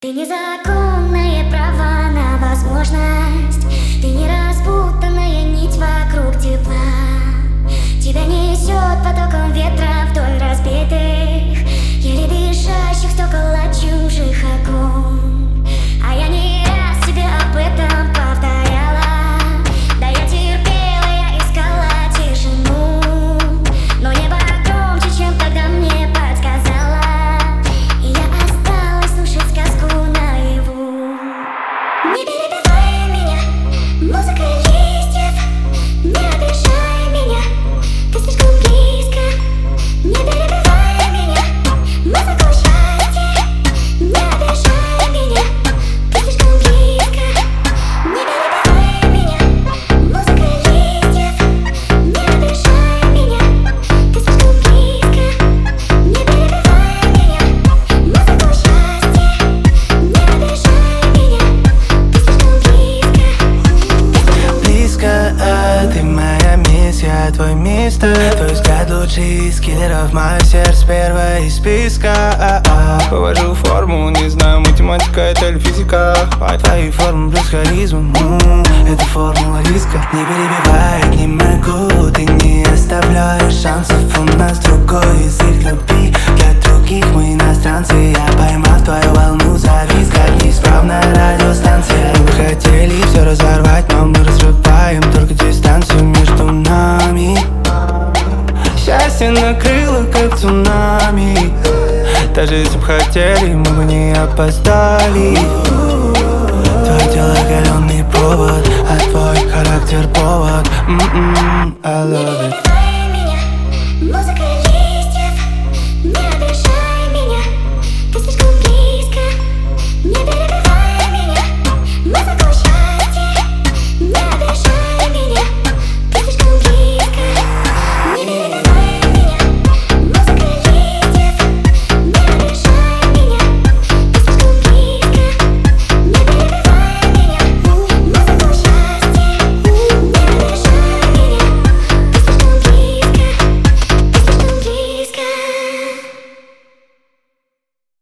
Ты незаконное право на возможность. Ты не распутанная нить вокруг тепла. Тебя несет потоком ветра вдоль разбитых, еле дышащих стекол от чужих окон. А я не раз тебе об этом повторяла. Да я терпела, я искала тишину, но небо громче, чем тогда мне подсказала, и я осталась слушать сказку наяву. Не перебивай меня, музыка листьев, не обижай меня, ты слишком близко. Не перебивай меня, музыка счастья, не обижай меня, ты слишком близко. Не перебивай меня, музыка листьев, не обижай меня, ты слишком близко. Не перебивай меня, музыка счастья, не обижай меня, ты слишком близко. Близко, ты моя миссия, твой мистер. Твой взгляд лучший из киллеров, мое сердце первое из списка. Вывожу форму, не знаю, математика это или физика. По твоей форме плюс харизма, это формула риска. Не перебивай, не могу, ты не оставляешь шансов. У нас другой язык любви, для других мы иностранцы. Я поймал твою волну, завис, как неисправная радиостанция. Мы хотели все разорвать, но мы разрываем только дистанцию между нами. Счастье накрыло, как цунами. Даже если б хотели, мы бы не опоздали. Твое тело оголенный провод, а твой характер повод. I love it.